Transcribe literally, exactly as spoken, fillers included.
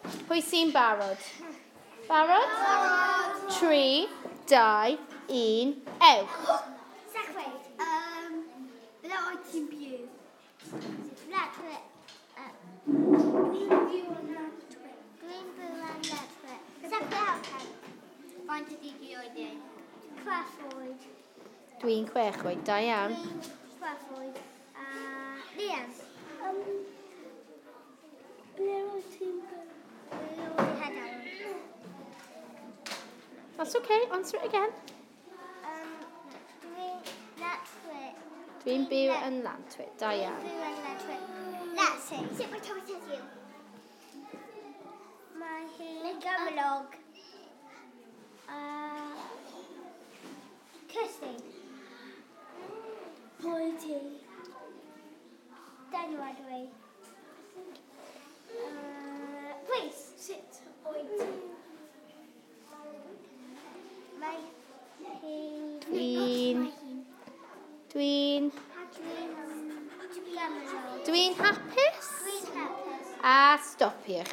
Pwy sy'n barod? Barod? Barod. Tri, dau, un, ewch. Second. Um, Blood to view. That's it. Green view and that's it. Green blue and that's it. Second outcome. Faint y digi oed i? Chweffoed. Dwi'n chwech oed, da iawn. Dwi'n chweffoed. Uh, Liam. Um, ble oedd ti'n byw? Ble oedd i Hedawn? That's okay, answer it again. Um, dwi'n Letchwit. Dwi'n byw yn Lantwit, da Dwi'n iawn. byw yn Letchwit. Let's see. Sut mae Thomas heddiw? Mae hi'n gymylog. Uh, Kirsty. Pwy ti? Daniel ydw i. Uh, Reese. Sut oed ti? Mae hi'n... Dwi'n... Dwi'n... Dwi'n gymylog. Dwi'n hapus. Dwi'n hapus. A stopiwch.